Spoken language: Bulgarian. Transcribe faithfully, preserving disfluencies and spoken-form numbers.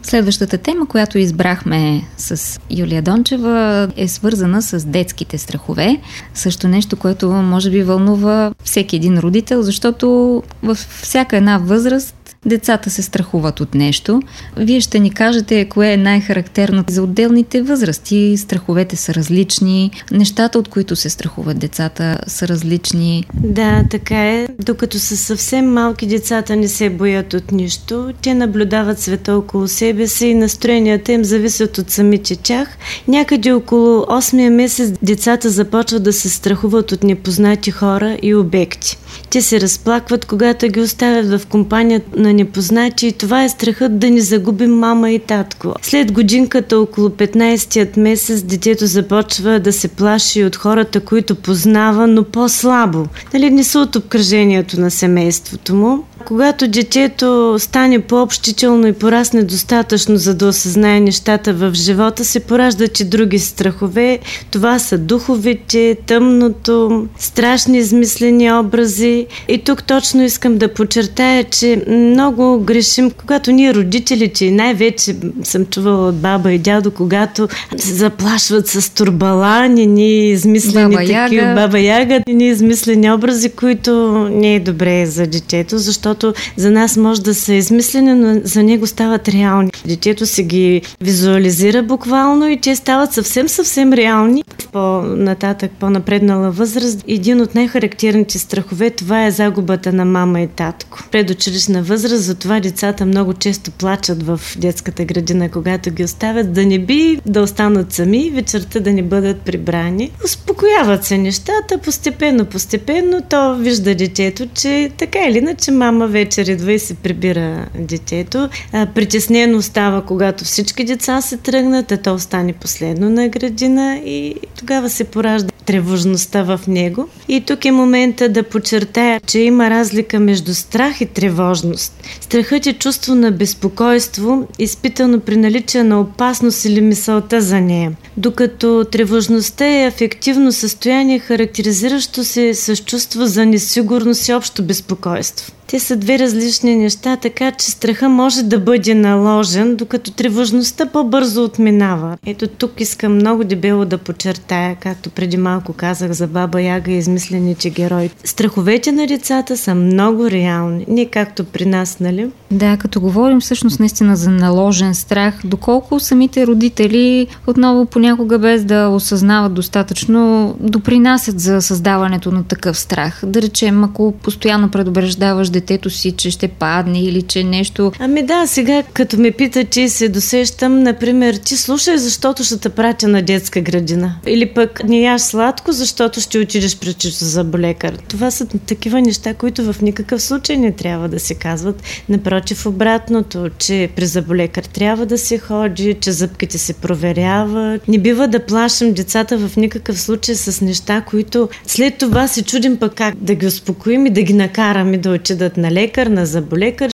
Следващата тема, която избрахме с Юлия Дончева, е свързана с детските страхове. Също нещо, което може би вълнува всеки един родител, защото във всяка една възраст децата се страхуват от нещо. Вие ще ни кажете кое е най-характерно за отделните възрасти. Страховете са различни, нещата, от които се страхуват децата, са различни. Да, така е. Докато са съвсем малки, децата не се боят от нищо. Те наблюдават света около себе си и настроенията им зависят от самите тях. Някъде около осмия месец децата започват да се страхуват от непознати хора и обекти. Те се разплакват, когато ги оставят в компанията на непознати, и това е страхът да не загубим мама и татко. След годинката, около петнайсетият месец, детето започва да се плаши от хората, които познава, но по-слабо. Нали, не са от обкръжението на семейството му. Когато детето стане по-общително и порасне достатъчно, за да осъзнае нещата в живота, се пораждат и други страхове. Това са духовете, тъмното, страшни измислени образи. И тук точно искам да подчертая, че много грешим, когато ние родителите, и най-вече съм чувала от баба и дядо, когато се заплашват с турбалани, ни измислени баба такива, яга. баба яга, ни измислени образи, които не е добре за детето, защото за нас може да са измислени, но за него стават реални. Детето се ги визуализира буквално и те стават съвсем-съвсем реални. По-нататък, по-напреднала възраст, един от най-характерните страхове, това е загубата на мама и татко. Предучилищна възраст, затова децата много често плачат в детската градина, когато ги оставят, да не би да останат сами и вечерта да не бъдат прибрани. Успокояват се нещата, постепенно, постепенно то вижда детето, че така или иначе мама вечер идва и се прибира детето. Притеснено става, когато всички деца се тръгнат, а то остане последно на градина и тогава се поражда тревожността в него. И тук е момента да подчертая, че има разлика между страх и тревожност. Страхът е чувство на безпокойство, изпитано при наличие на опасност или мисълта за нея. Докато тревожността е афективно състояние, характеризиращо се с чувство за несигурност и общо безпокойство. Те са две различни неща, така че страха може да бъде наложен, докато тревожността по-бързо отминава. Ето тук искам много дебело да подчертая, както преди малко казах за баба Яга и измислените герои. Страховете на децата са много реални, не както при нас, нали? Да, като говорим всъщност наистина за наложен страх, доколко самите родители отново понякога без да осъзнават достатъчно допринасят за създаването на такъв страх. Да речем, ако постоянно предупреждаваш детето си, че ще падне или че нещо... Ами да, сега като ме пита, че се досещам, например, ти слушай, защото ще те пратя на детска градина. Или пък не яш сладко, защото ще отидеш при зъболекар. Това са такива неща, които в никакъв случай не трябва да се казват. Напротив, обратното, че при зъболекар трябва да се ходи, че зъбките се проверяват. Не бива да плашим децата в никакъв случай с неща, които след това се чудим пък как да ги успокоим и да ги накараме да отидат на лекар, на зъболекар.